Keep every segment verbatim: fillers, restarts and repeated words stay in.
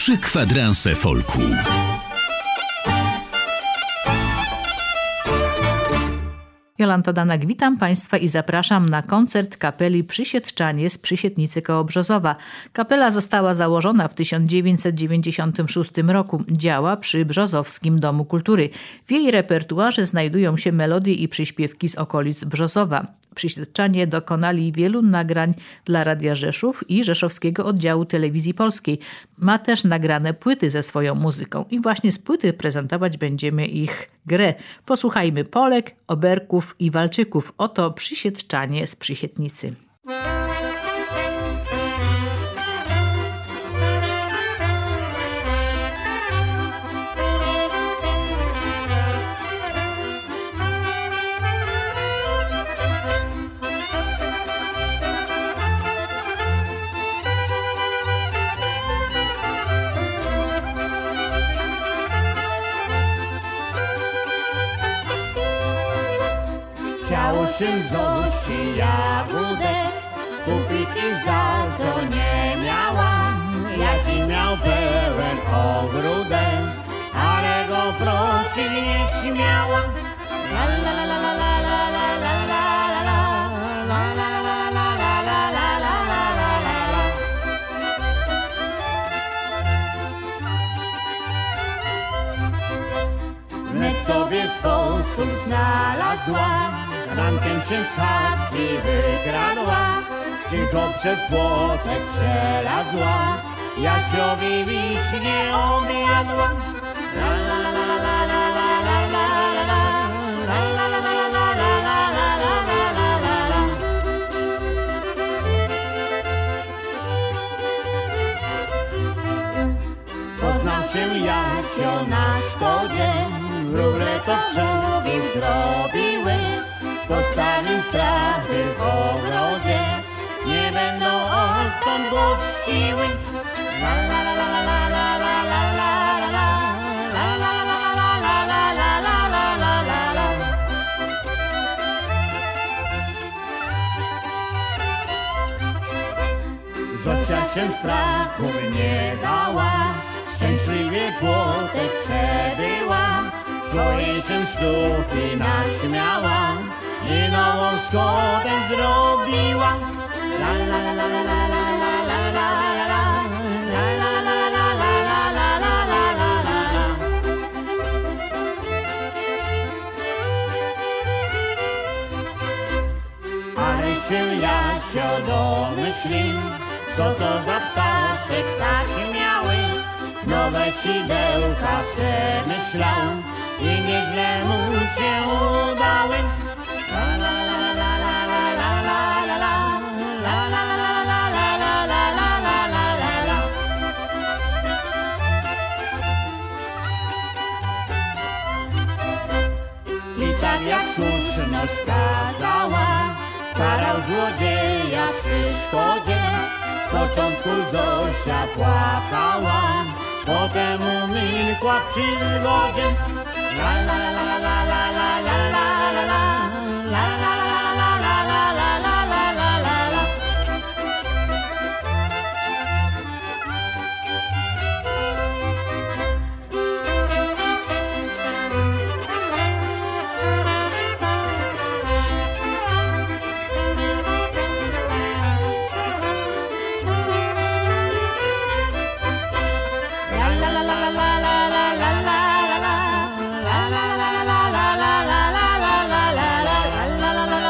Trzy kwadranse folku. Jolanta Danak, witam Państwa i zapraszam na koncert kapeli Przysietczanie z Przysietnicy koło Brzozowa. Kapela została założona w tysiąc dziewięćset dziewięćdziesiątym szóstym roku. Działa przy Brzozowskim Domu Kultury. W jej repertuarze znajdują się melodie i przyśpiewki z okolic Brzozowa. Przysietczanie dokonali wielu nagrań dla Radia Rzeszów i Rzeszowskiego Oddziału Telewizji Polskiej. Ma też nagrane płyty ze swoją muzyką i właśnie z płyty prezentować będziemy ich grę. Posłuchajmy Polek, Oberków i Walczyków. Oto Przysietczanie z Przysietnicy. Chciało się Zosi jagódek kupić i za co nie miała, jaki miał pełen ogródek, ale go prosić nie śmiała. La la la la la la la la la la la la la la la. Wnet sobie sposób znalazła, rankiem się z chatki wykradła, cicho przez płotek przelazła, Jasiowi wiśnie objadła. La la la la la la la la la la la la la la la la la. Poznał się Jasio na szkodzie, wróble to człowiek zrobiły, postawił strachy w ogrodzie, nie będą odtąd gościły. La la la la la la la la la la la la la la la la la la. Zosia się strachu nie bała, szczęśliwie płotek przebyła, bo jej się sztuki naśmiała i nową szkodę zrobiła. La la la la la la la la la la la la la la la la la la. Ale się Jasio domyślił, co to za ptaszek tak śmiały, nowe sidełka przemyślał i nieźle mu się udały. La la la la la la la la la la la la la la la la la la la. I tak jak słuszność kazała, karał złodzieja przy szkodzie. Z początku Zosia płakała, potem umilkła przy zgodzie. La la la la la la la la la la la la la la la la la la la. La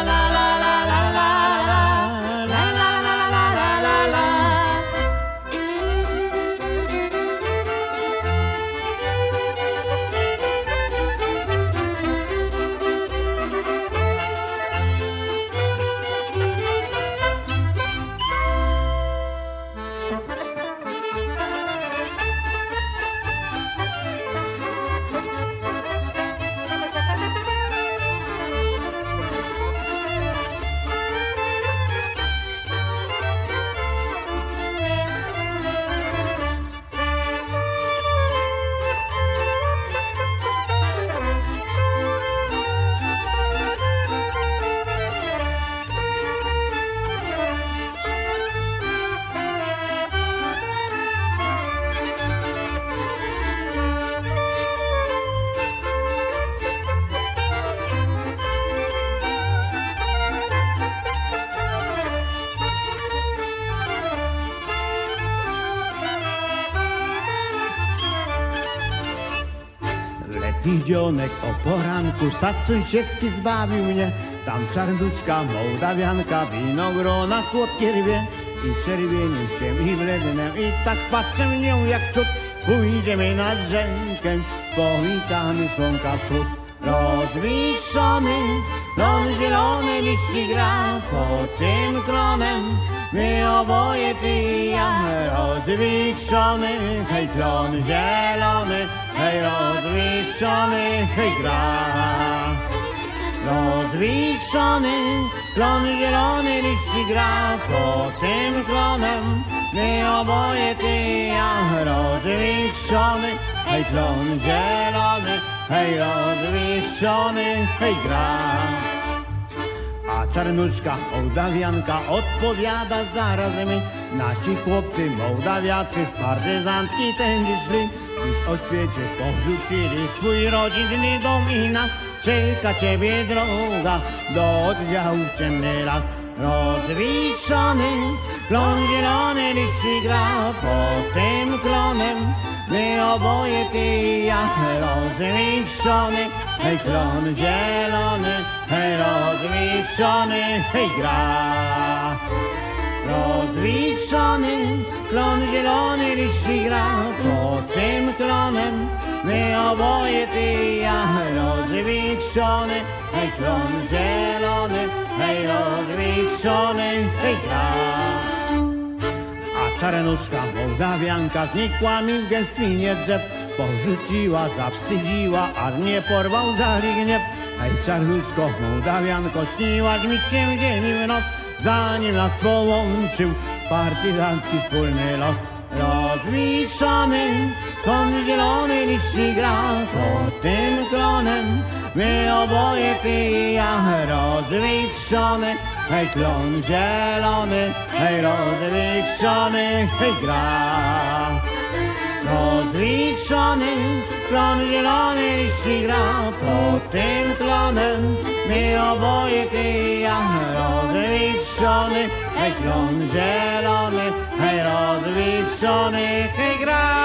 Bidzionek o poranku, sad sąsiedzki zbawił mnie. Tam czarnuszka, Mołdawianka, winogrona słodkie rwie. I czerwienił się i blednę i tak patrzę w nią jak cud. Pójdziemy nad rzekę, powitamy słonka wschód. Rozwikszony, klon zielony liści gra pod tym klonem. My oboje, ty i ja, rozwikszony, hej klon zielony, hej rozwikszony, hej gra. Rozwikszony, klon zielony liści gra pod tym klonem. My oboje, ty i ja, rozwikszony, hej klon zielony, hej rozwikszony, hej gra. A czarnuszka Mołdawianka odpowiada zaraz mi. Nasi chłopcy Mołdawiacy z partyzantki tędy szli. Już o świecie porzucili swój rodzinny dom i nas czeka ciebie droga do oddziału ciemny las. Rozwikszony, klon zielony liści gra pod tym klonem. My oboje, ty i ja, rozwikszony, hej klon zielony, hej rozwikszony, hej gra. Rozwikszony, klon zielony liści gra pod tym klonem. My oboje, ty i ja, rozwikszony, hej klon zielony, hej rozwikszony, hej gra. A czarnuszka Mołdawianka znikła mi w gęstwinie drzew. Porzuciła, zawstydziła, a mnie porwał żali gniew. Hej czarnuszko Mołdawianko, śniłaś mi się dzień i w noc, zanim nas połączył partyzancki wspólny los. Rozwikszony, klon zielony liści gra pod tym klonem. My oboje, ty i ja, rozwikszony, hej klon zielony, hej rozwikszony, hej gra. Rozwikszony, klon zielony liści gra pod tym klonem. My oboje, ty i ja, rozwikszony, hej klon zielony, hej rozwikszony, hej gra.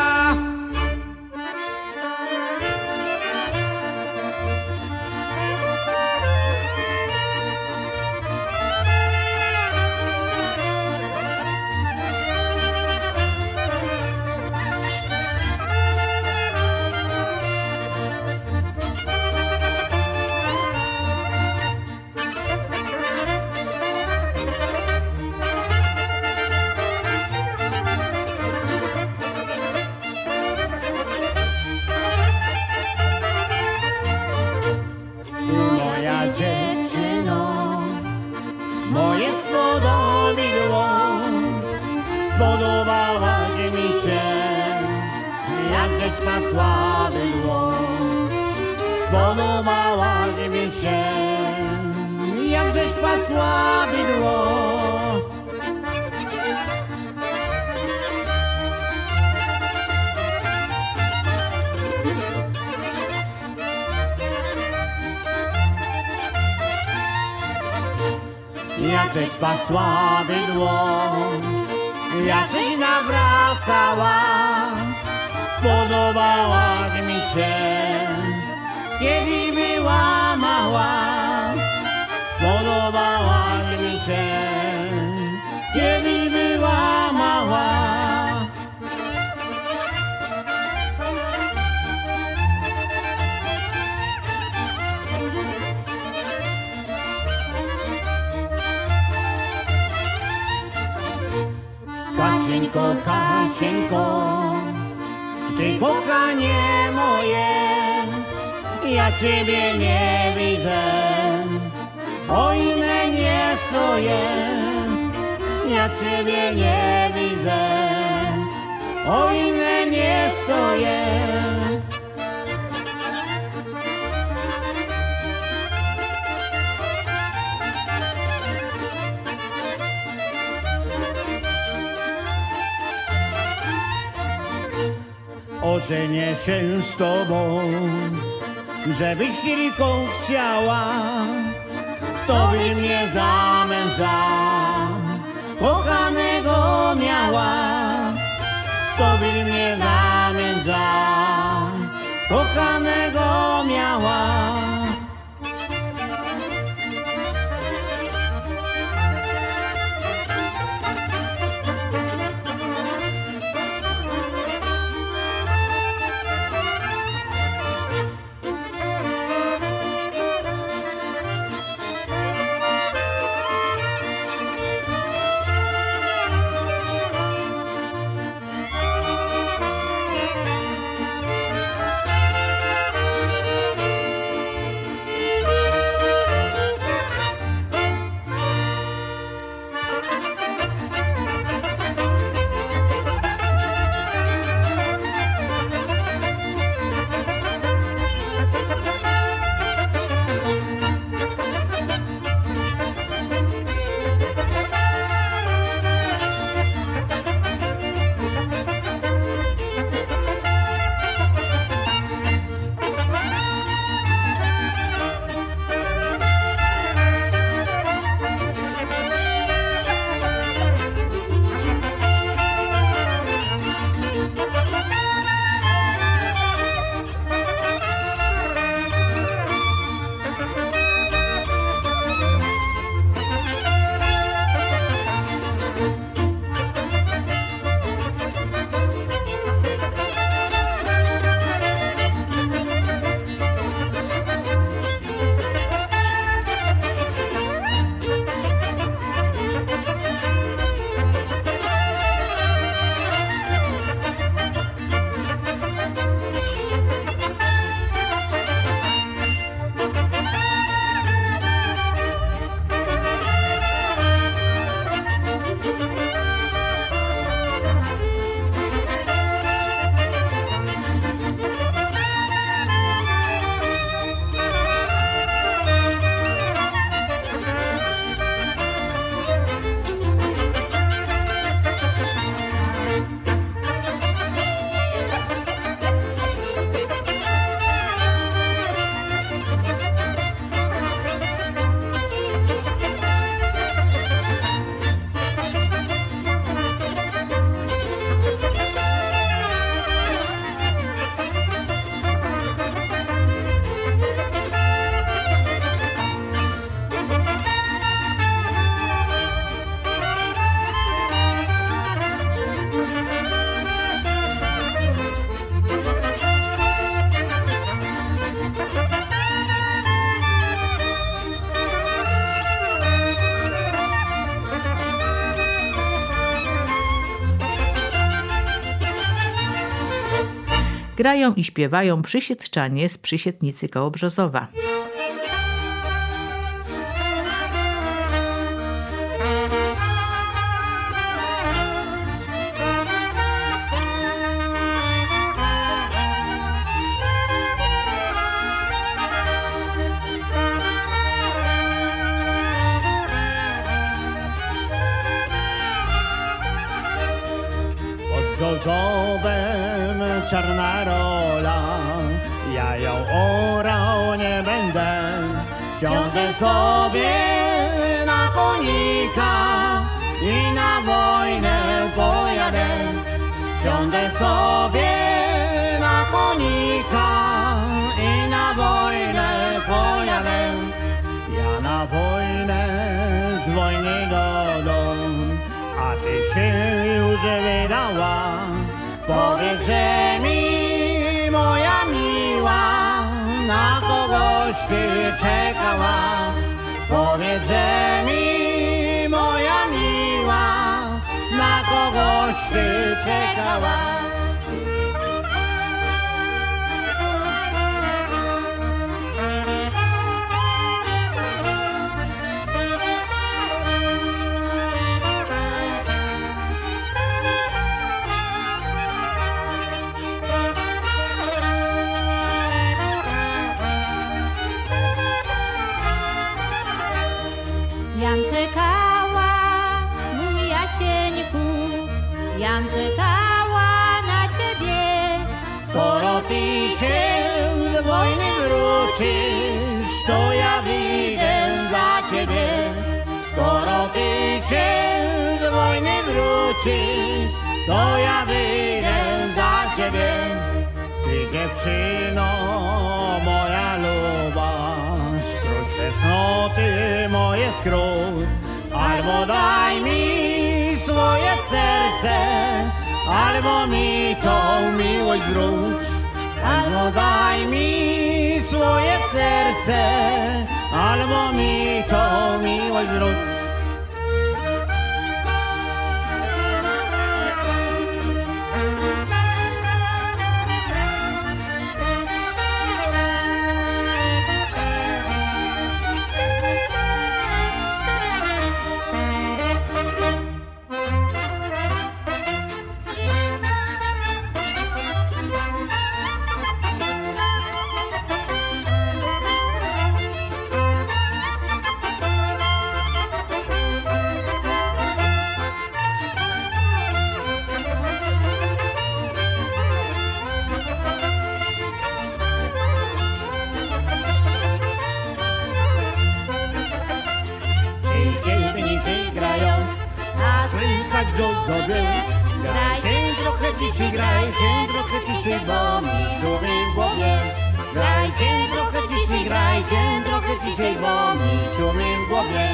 Dziewczyno, moje spodobidło, spodobałaś mi się, jakżeś pasła bydło. Spodobałaś mi się, jakżeś pasła bydło. Jakżeś pasła bydło, jakżeś nawracała, podobałaś mi się, kiedy była mała. Podobałaś mi się, kiedy była mała. Kasieńko, Kasieńko, ty kochanie moje, ja ciebie nie widzę, o ile nie stoję. Ja ciebie nie widzę, o ile nie stoję. Ożenię się z tobą, żebyś tylko chciała, to by mnie za męża kochanego miała. To by mnie za męża kochanego kochanego miała. Grają i śpiewają przysietczanie z Przysietnicy koło Brzozowa. Brzozowem czarna rola, ja ją orał nie będę. Siądę sobie na konika i na wojnę pojadę. Siądę sobie na konika i na wojnę pojadę. Ja na wojnę z wojny do domu, a ty się już wydała. Powiedz, że mi, moja miła, na kogoś ty czekała. Powiedz, że mi, moja miła, na kogoś ty czekała. Jam czekała, mój Jasieńku, jam czekała na ciebie. Skoro ty się z wojny wrócisz, to ja wyjdę za ciebie. Skoro ty się z wojny wrócisz, to ja wyjdę za ciebie. Ty dziewczyno moja luba, skróć te cnoty moje skróć, albo daj mi swoje serce, albo mi tą miłość wróć, albo daj mi swoje serce, albo mi tą miłość wróć. Słychać go sobie, grajcie trochę ciszej, grajcie trochę ciszej, bo mi szumi w głowie. Grajcie trochę ciszej, grajcie trochę ciszej, bo mi szumi w głowie.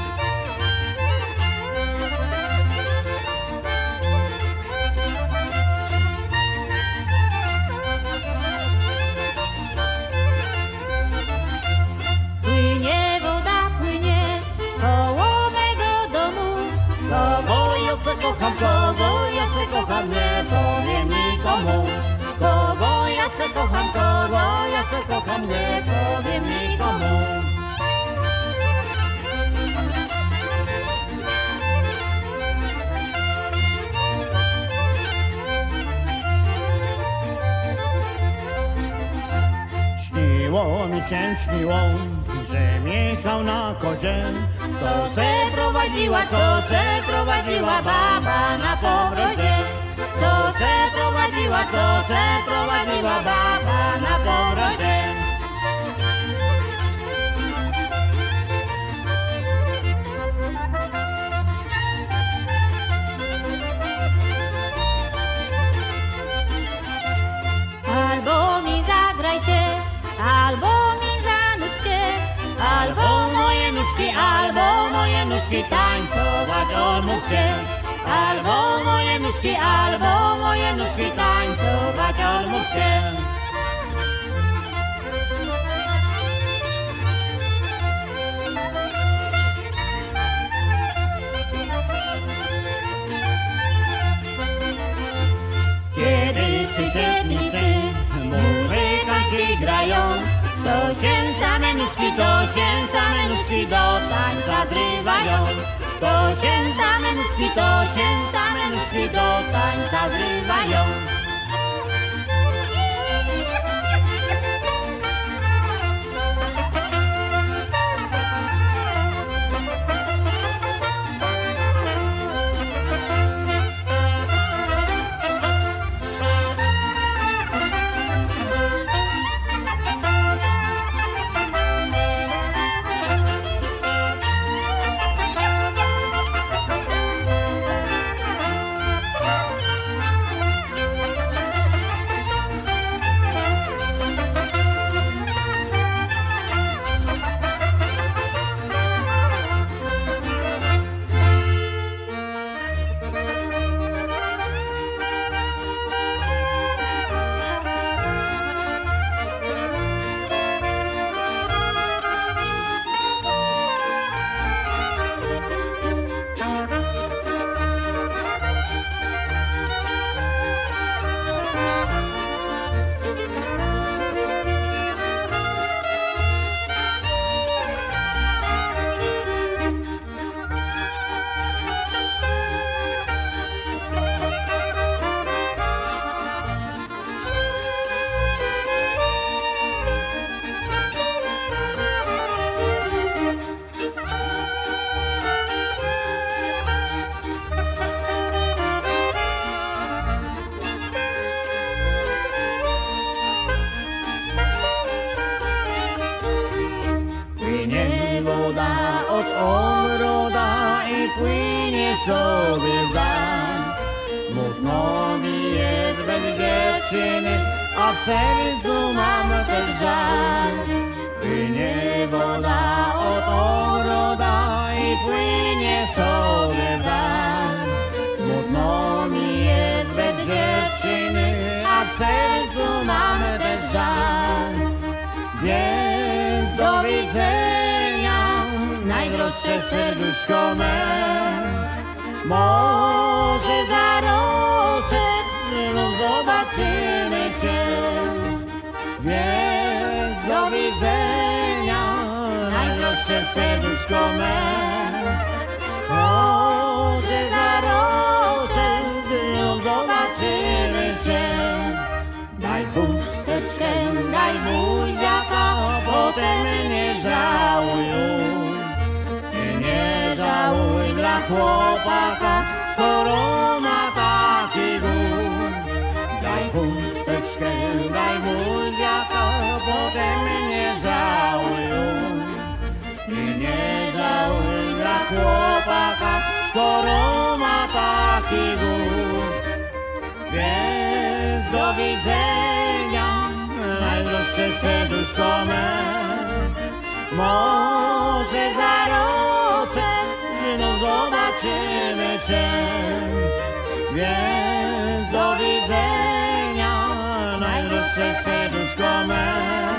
Płynie woda, płynie koło mego domu. Kogo ja se kocham, kogo ja se kocham, nie powiem nikomu. Kogo ja se kocham, kogo ja se kocham, nie powiem nikomu. Śniło mi się, śniło, że miechał na kozie. To se prowadziła, to se prowadziła baba na powrocie. To se prowadziła, to se prowadziła baba na powrocie. Albo mi zagrajcie, albo mi zanudźcie, Albo moje nóżki, albo moje nóżki tańcować odmówcie. Albo moje nóżki, albo moje nóżki tańcować odmówcie. Kiedy przy siedlicy muzykanci grają, to się same nóżki, to się same nóżki do tańca zrywają. To się same nóżki, to się same nóżki do tańca zrywają. woda od ogroda i płynie sobie w dal. Smutno mi jest bez dziewczyny, a w sercu mam też żal. Płynie woda od ogroda i płynie sobie w dal. Smutno mi jest bez dziewczyny, a w sercu mam też żal. Więc do widzenia, najdroższe serduszko me. Może za roczek znów zobaczymy się. Więc do widzenia, najdroższe serduszko me. Może za roczek znów zobaczymy się. Daj chusteczkę, daj buziaka, potem nie żałuj już. I nie żałuj dla chłopaka, skoro ma taki gust. Daj chusteczkę, daj buziaka, potem nie żałuj już. I nie żałuj dla chłopaka, skoro ma taki gust. Więc do widzenia, najdroższe serduszko me. Może za roczek znów zobaczymy się. Więc do widzenia, najdroższe serduszko me.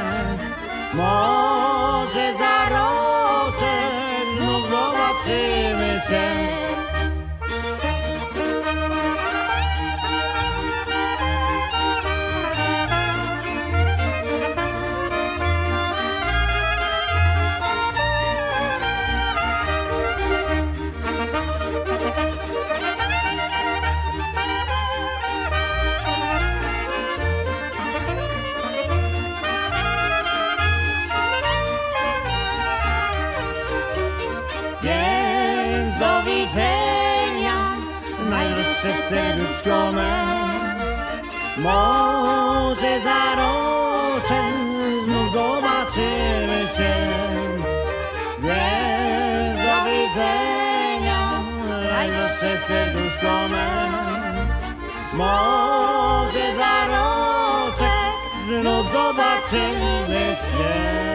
Może za roczek znów zobaczymy się. Więc do widzenia, najdroższe serduszko me. Może za roczek znów zobaczymy się. Więc do widzenia, najdroższe serduszko me. Może za roczek znów zobaczymy się.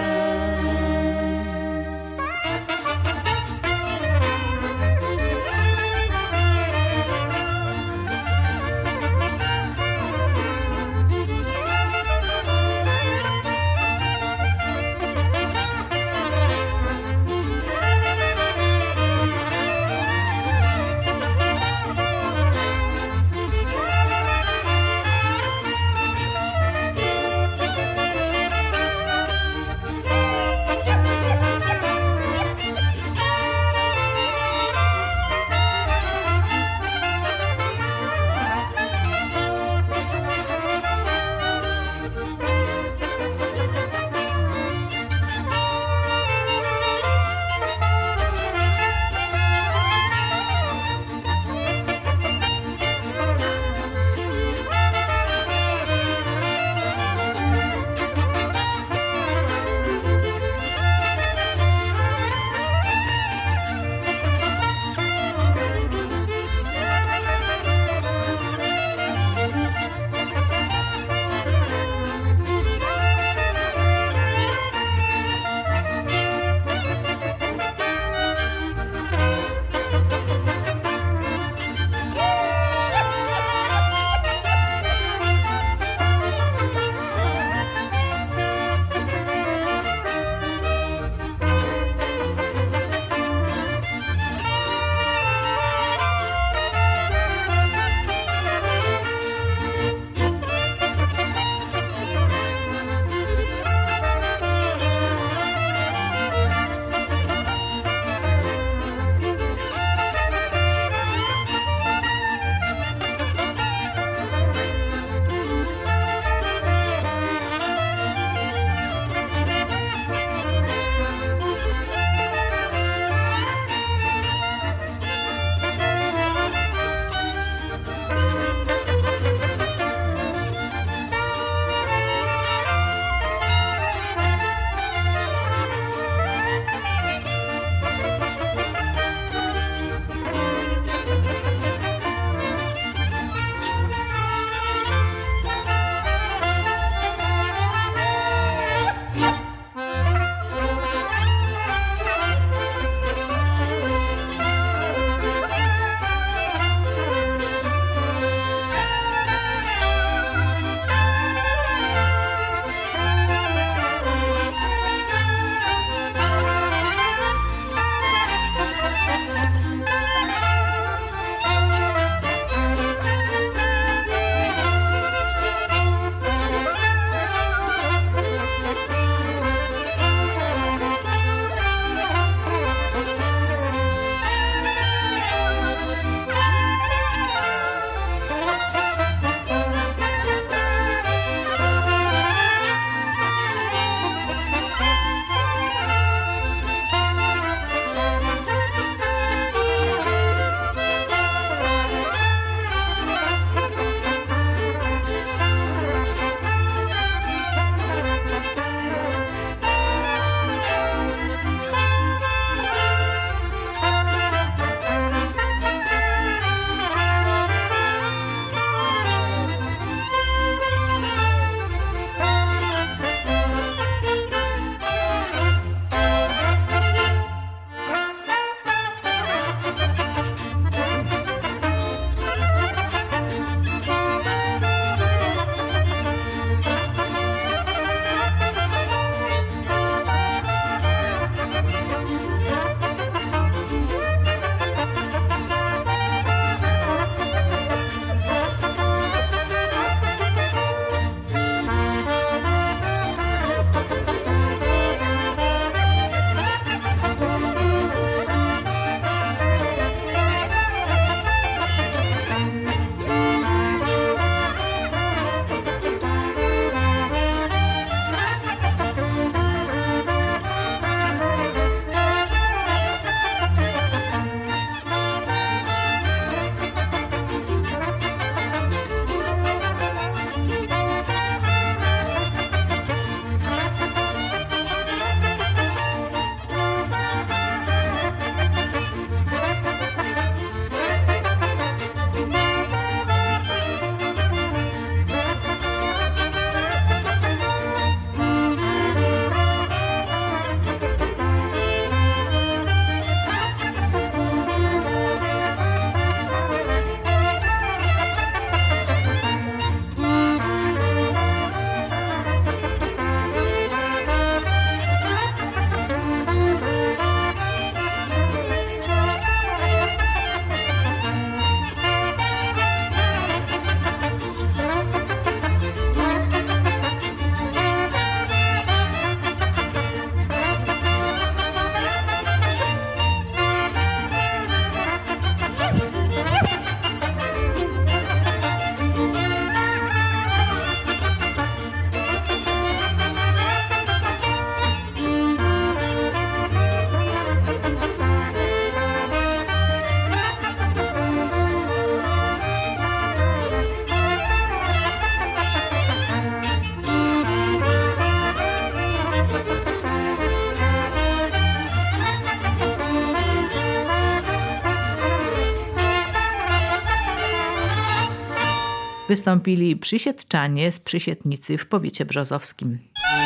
Wystąpili Przysietczanie z Przysietnicy w powiecie brzozowskim.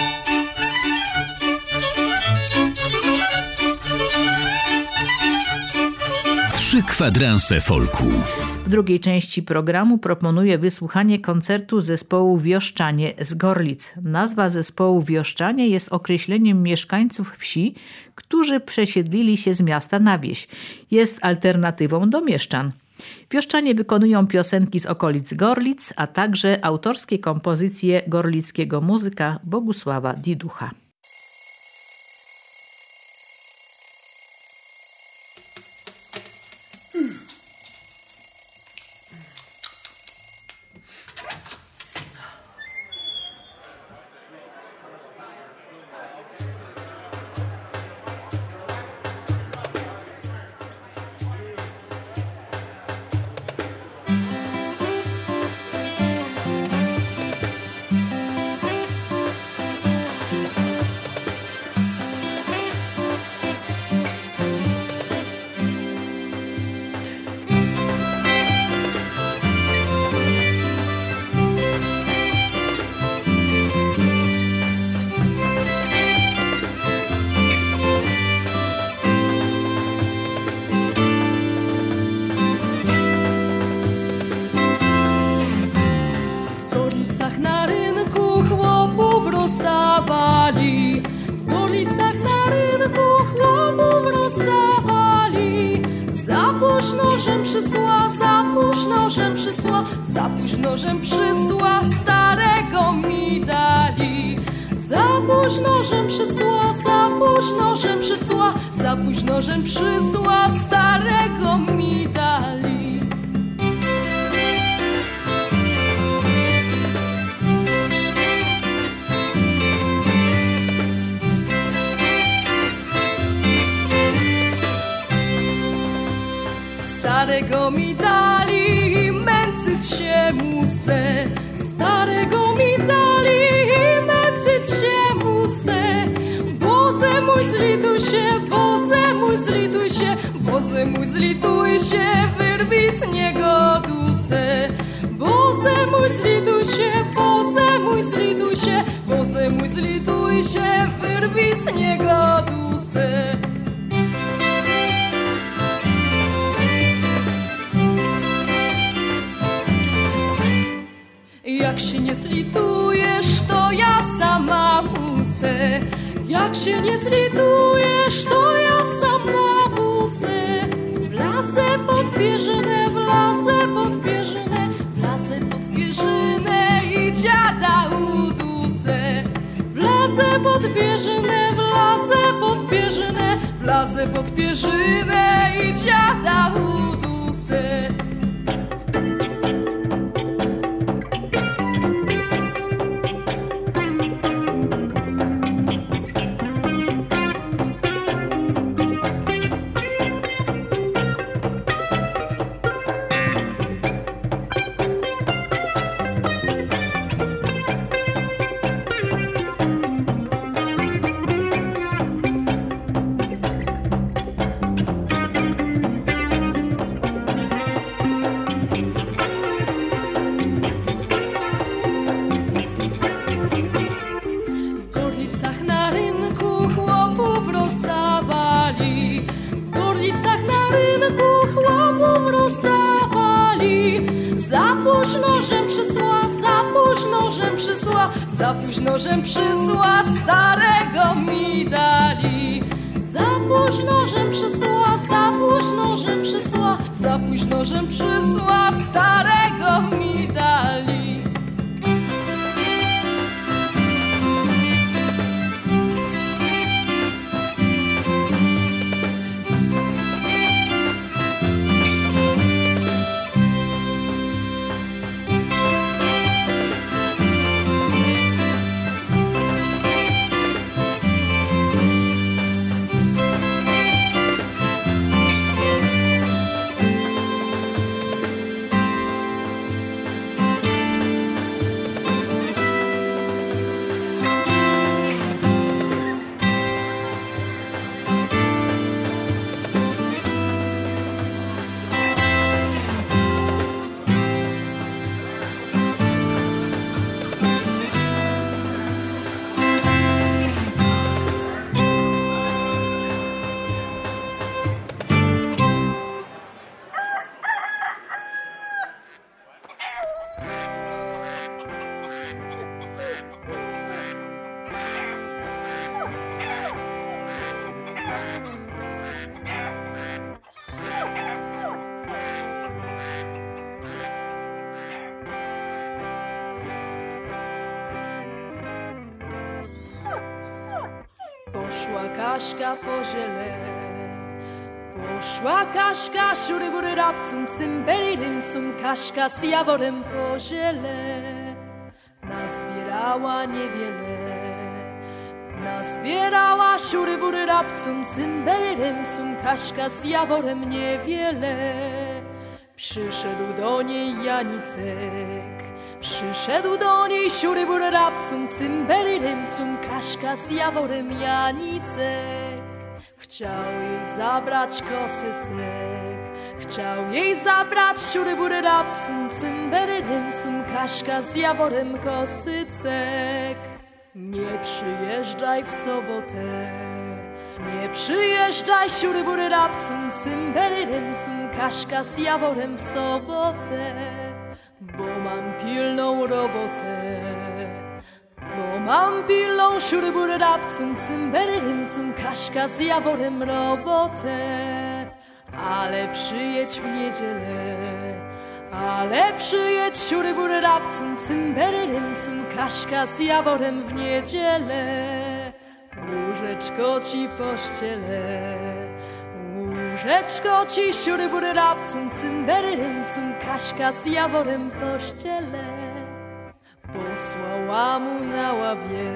Trzy kwadranse folku. W drugiej części programu proponuję wysłuchanie koncertu zespołu Wioszczanie z Gorlic. Nazwa zespołu Wioszczanie jest określeniem mieszkańców wsi, którzy przesiedlili się z miasta na wieś. Jest alternatywą do mieszczan. Wioszczanie wykonują piosenki z okolic Gorlic, a także autorskie kompozycje gorlickiego muzyka Bogusława Diducha. Rozdawali, w Gorlicach na rynku chłopów rozdawali. Za późno, żem przysła, za późno, żem przysła, za późno, żem przysła, starego mi dali. Za późno, żem przysła, za późno, żem przysła, za późno, żem przysła, starego mi dali. Starego mi dali i męczyć się musę. Starego mi dali i męczyć się musę. Boże mój zlituj się, Boże mój zlituj się, Boże mój zlituj się, wyrwij z niego dusę. Boże mój zlituj się, Boże mój zlituj się, Boże mój zlituj się, wyrwij z niego dusę. Jak się nie zlitujesz, to ja sama musę. Jak się nie zlitujesz, to ja sama musę. Wlazę pod pierzynę, wlazę pod pierzynę, wlazę pod pierzynę i dziada udusę. Wlazę pod pierzynę, wlazę pod pierzynę, wlazę pod pierzynę i dziada udusę. Za późno, żem przysła, starego mi dali. Za późno, żem przysła, za późno, żem przysła, za późno, żem przysła, starego mi dali. Poszła Kaśka po ziele, poszła Kaśka, szury bury rapcum, cymbeli rymcum, Kaśka z jaworem po ziele. Nazbierała niewiele, nazbierała szury bury rapcum, cymbeli rymcum, Kaśka z jaworem niewiele. Przyszedł do niej Janicek, przyszedł do niej siury bury rapcum, cymbeli rymcum, Kaśka z jaworem Janicek. Chciał jej zabrać kosycek, chciał jej zabrać siury bury rapcum, cymbeli rymcum, Kaśka z jaworem kosycek. Nie przyjeżdżaj w sobotę, nie przyjeżdżaj siury bury rapcum, cymbeli rymcum, Kaśka z jaworem w sobotę. Bo mam pilną robotę, bo mam pilną siury bury rapcum, cymbeli rymcum, Kaśka z jaworem robotę. Ale przyjedź w niedzielę, ale przyjedź siury bury rapcum, cymbeli rymcum, Kaśka z jaworem w niedzielę. Łóżeczko ci pościelę, łóżeczko ci siury bury rapcum, cymbeli rymcum, Kaśka z jaworem pościelę. Posłała mu na ławie,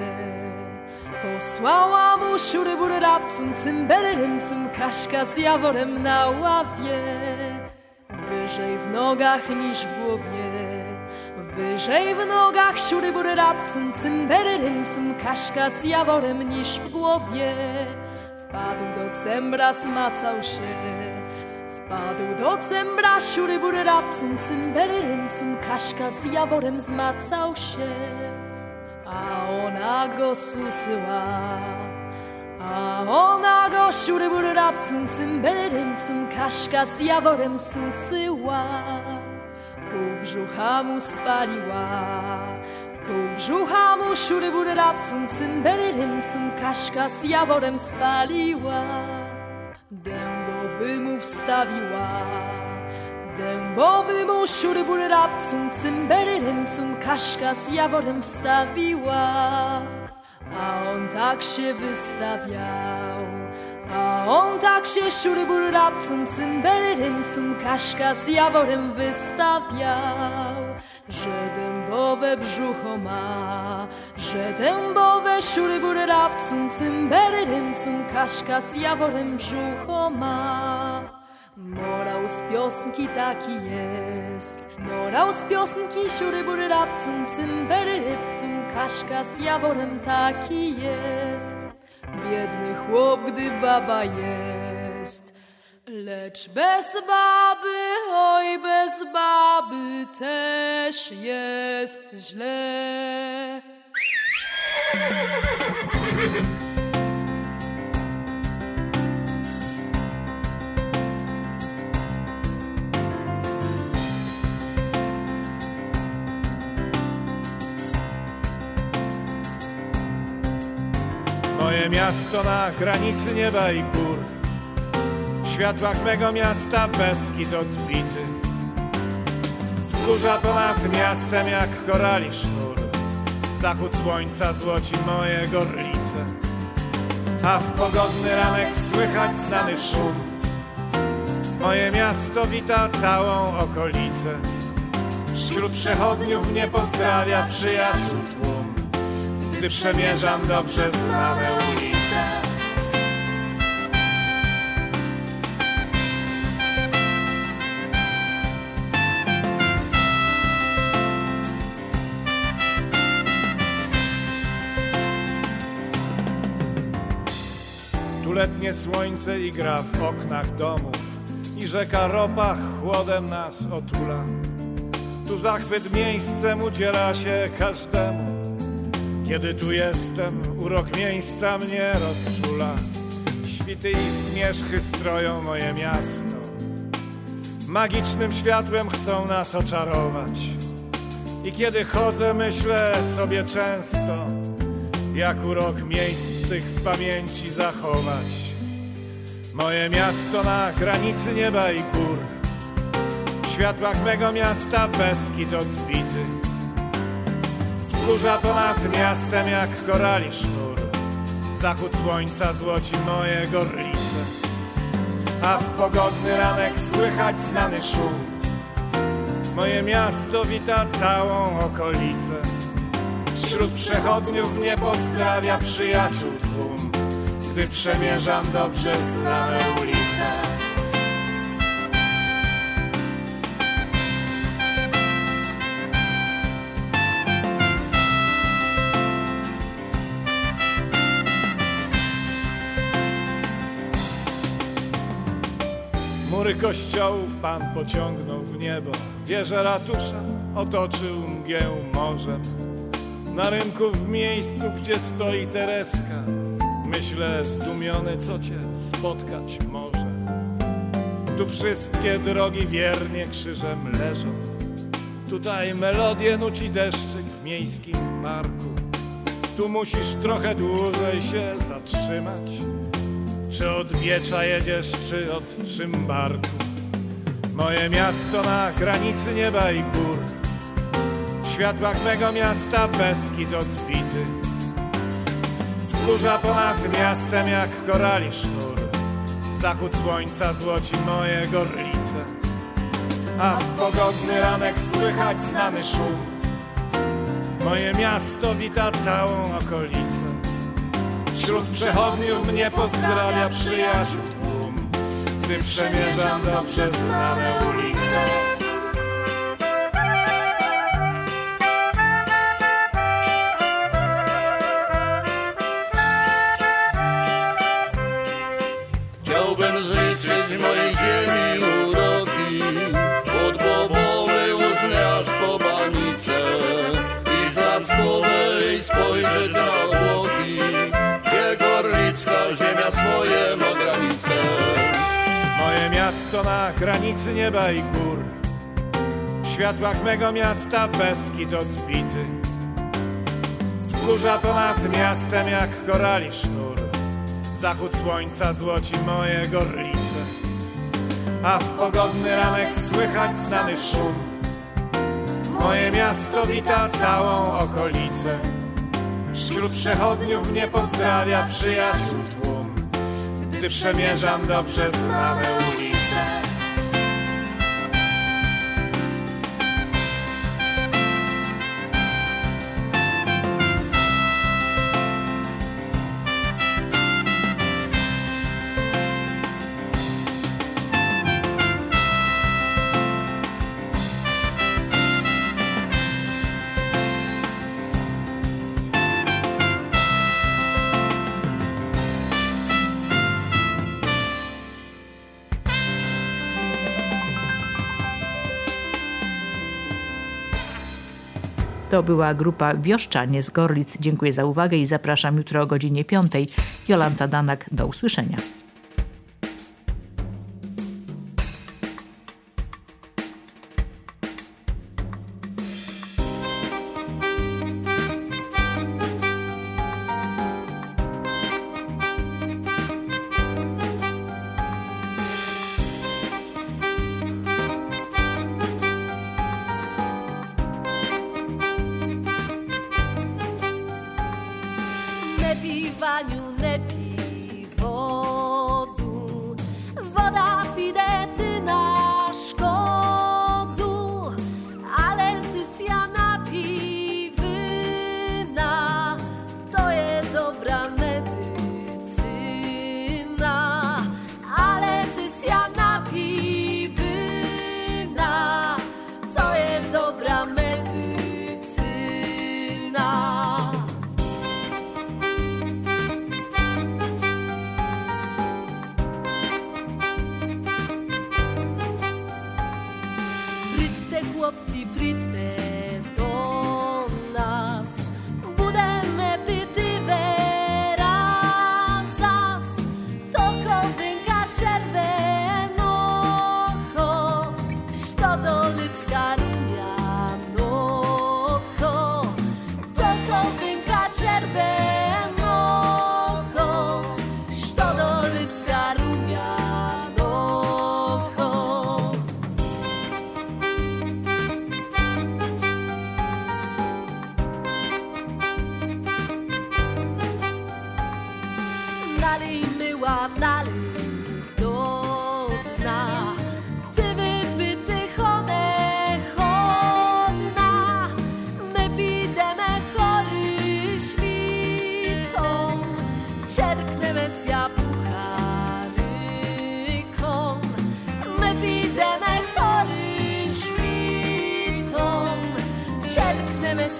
posłała mu siury bury rapcum, cymbeli rymcum, Kaśka z jaworem na ławie. Wyżej w nogach niż w głowie, wyżej w nogach siury bury rapcum, cymbeli rymcum, Kaśka z jaworem niż w głowie. Wpadł do cembra, zmacał się, wpadł do cembra, siury bury rapcum, cymbeli rymcum, Kaśka z jaworem zmacał się. A ona go susyła, a ona go siury bury rapcum, cymbeli rymcum, Kaśka z jaworem susyła. Pół brzucha mu spaliła, pół brzucha mu siury bury rapcum, cymbeli rymcum, Kaśka z jaworem spaliła. Dębowy mu wstawiła, dębowy mu siury bury rapcum, cymbeli rymcum, Kaśka z jaworem wstawiła. A on tak się wystawiał, a on tak się siury bury rapcum, cymbeli rymcum, Kaśka z jaworem wystawiał. Że dębowe brzucho ma, że dębowe siury bury rapcum, cymbeli rymcum, Kaśka z jaworem brzucho ma. Morał z piosenki taki jest, morał z piosenki siury bury rapcum, cymbeli rymcum, Kaśka z jaworem taki jest. Biedny chłop, gdy baba jest, lecz bez baby, oj bez baby też jest źle. Moje miasto na granicy nieba i gór, w światłach mego miasta Beskid odbity. Wzgórza ponad miastem jak korali sznur, zachód słońca złoci moje gorlice. A w pogodny ranek słychać znany szum, moje miasto wita całą okolicę. Wśród przechodniów mnie pozdrawia przyjaciół tłum, gdy przemierzam dobrze znane ulice. Tu letnie słońce igra w oknach domów i rzeka ropa chłodem nas otula. Tu zachwyt miejscem udziela się każdemu. Kiedy tu jestem, urok miejsca mnie rozczula. Świty i zmierzchy stroją moje miasto, magicznym światłem chcą nas oczarować. I kiedy chodzę, myślę sobie często, jak urok miejsc tych w pamięci zachować. Moje miasto na granicy nieba i gór, w światłach mego miasta Beskid odbity. Wzgórza ponad miastem jak korali sznur, Zachód słońca złoci moje Gorlice, a w pogodny ranek słychać znany szum. Moje miasto wita całą okolicę. Wśród przechodniów mnie pozdrawia przyjaciół tłum, gdy przemierzam dobrze znane ulice. Mury kościołów Pan pociągnął w niebo, wieże ratusza otoczył mgieł morzem. Na rynku w miejscu, gdzie stoi Tereska, myślę zdumiony, co Cię spotkać może. Tu wszystkie drogi wiernie krzyżem leżą, tutaj melodię nuci deszczyk w miejskim parku. Tu musisz trochę dłużej się zatrzymać, czy od Biecza jedziesz, czy od Szymbarku. Moje miasto na granicy nieba i gór, w światłach mego miasta Beskid odbity. Wzgórza ponad miastem jak korali sznur, zachód słońca złoci moje Gorlice, a w pogodny ranek słychać znany szum. Moje miasto wita całą okolicę. Wśród przechodniów mnie pozdrawia przyjaciół tłum, gdy przemierzam dobrze znane ulice. Chciałbym życzyć mojej ziemi uroki, od Bobowej Łóżny aż po Banicę i z Rackowej spojrzeć na obłoki, gdzie Gorlicka ziemia swoje ma granice. Moje miasto na granicy nieba i gór, w światłach mego miasta Beskid odbity. Wzgórza ponad miastem jak korali sznur, zachód słońca złoci moje Gorlice, a w pogodny ranek słychać znany szum. Moje miasto wita całą okolicę. Wśród przechodniów mnie pozdrawia przyjaciół tłum, gdy przemierzam dobrze znane ulice. To była grupa Wioszczanie z Gorlic. Dziękuję za uwagę i zapraszam jutro o godzinie piątej. Jolanta Danak, do usłyszenia. Piwaniu ne pij wodu, woda pide ty na szkodu, ale ty sja napij wyna, to je dobra medycyna, ale ty sja napij wyna, to je dobra medycyna. Chłopci, przyjdźcie do nas, budeme piti razas, toko wynka czerwenocho, što do ludzka rumianocho, toko wynka czerwenocho, što do ludzka rumianocho.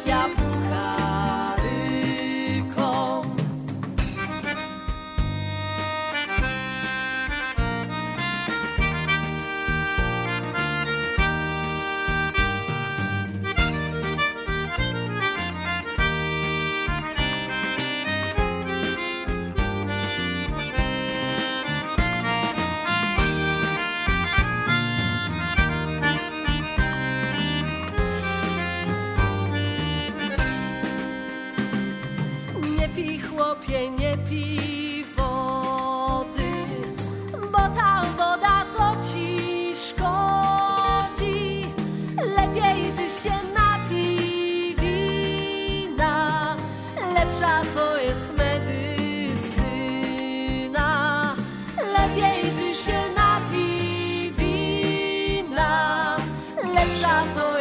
ja pucharykom. Nie pij, chłopie, nie pij wody, bo ta woda to ci szkodzi. Lepiej ty się napij wina, lepsza to jest medycyna. Lepiej ty się napij wina, lepsza to